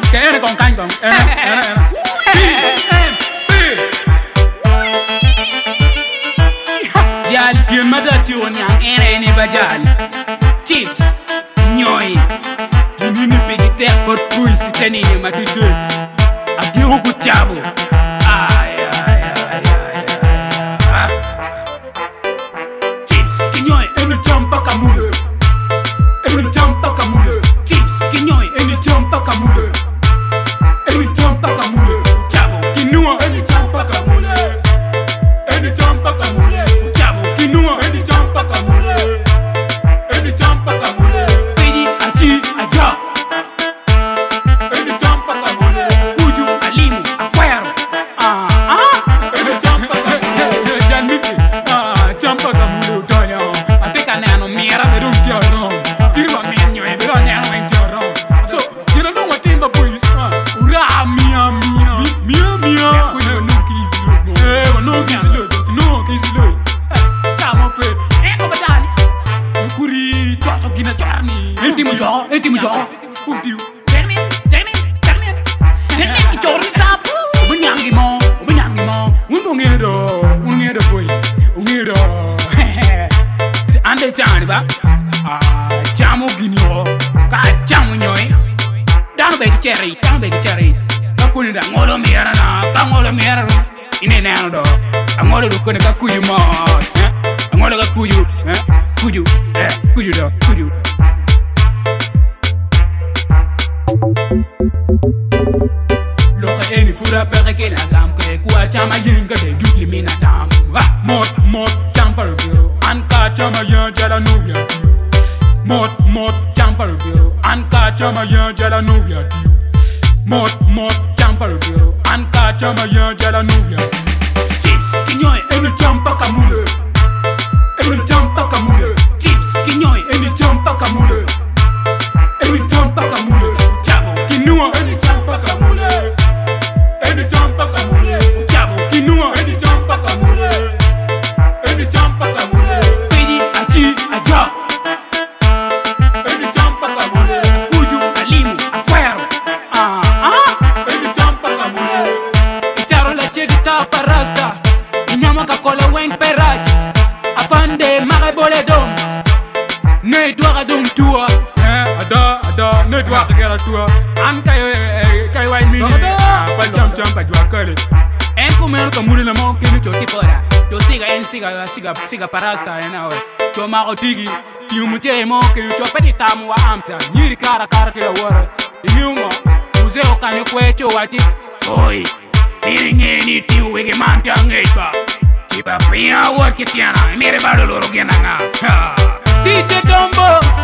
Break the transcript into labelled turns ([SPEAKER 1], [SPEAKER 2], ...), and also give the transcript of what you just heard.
[SPEAKER 1] cái này còn canh còn Jal game madati wonyang ene ni bajal chips nyoy ini ni pigite pot puisi tani ni matude agi huku chabu chips kinyoy ene champa kamule chips kinyoy ene champa kamule chabu kinua ene champa kamule Enti mo jo kumpiu termin ki chori tap ubunyangi mo ungedo boys ungedo ande chani ba chamo ginyo ka chamo nyoy dano be cherry kakuni da ngolo miera ine nano do ngolo do kone ka kuju mo ngolo ka kuju kuju Loka eni fura pere ke la gam ke kuwa chama yenga de dugi mina tam mot champar biro anka chama yen jala nubia tiu mot champar biro anka chama yen jala nubia tiu mot champar biro anka chama yen jala nubia tiu chips kinyoy eni champa kamule chips kinyoy eni champa kamule chabo kinua eni champa kamule chabo kinua eni champa kamule piji aji aja eni champa kamule kuju alimu akwero eni champa kamule icharo la chedita parasta inyama kakola weng perach afande mare bole dom ne doa dom tua ada ne doa kera tua an kai wai mini pa jam pa doa kale en komen ko muli na mo keni to tipora to siga parasta na ore to ma otigi yumute mo ke to peti tamu wa amta nyiri kara ke la wora inyuma uzeo kane kwecho wati oi iringeni ti wege manta ngeiba tiba pia wot kitiana mere bado loro genanga DJ Dombo